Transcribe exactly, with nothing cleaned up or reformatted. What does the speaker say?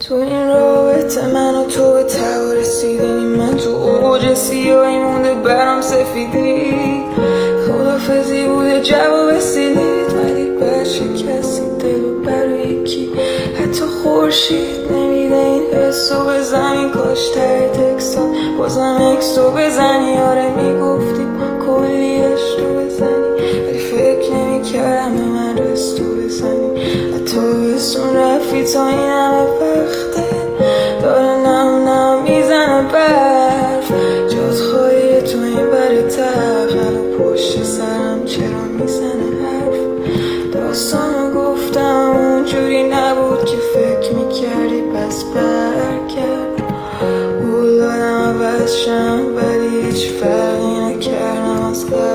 تو این رابطه من و تو به تقا رسیدیم، من تو اوج سیاهی مونده برام سفیدی. خدافزی بوده جواب رسیدید ولی بر شکستی دل و برای کی؟ حتی خورشید نمیده این حسو به زمین. کاش ته تکسان بازم اکسو بزنی. آره میگفتی کلی عشق رو بزنی ولی فکر نمیکردم به من رستو بزنی. حتی بسون رفی تا این همه وقته داره نم نم میزنه برف. جات خواهی تو این بر تف هنو پشت سرم چرا میزنه حرف. داستانو گفتم اونجوری نبود که فکر میکردی پس برگرد. قول دادم عوض شم ولی هیچ فرقی نکردم از قبل.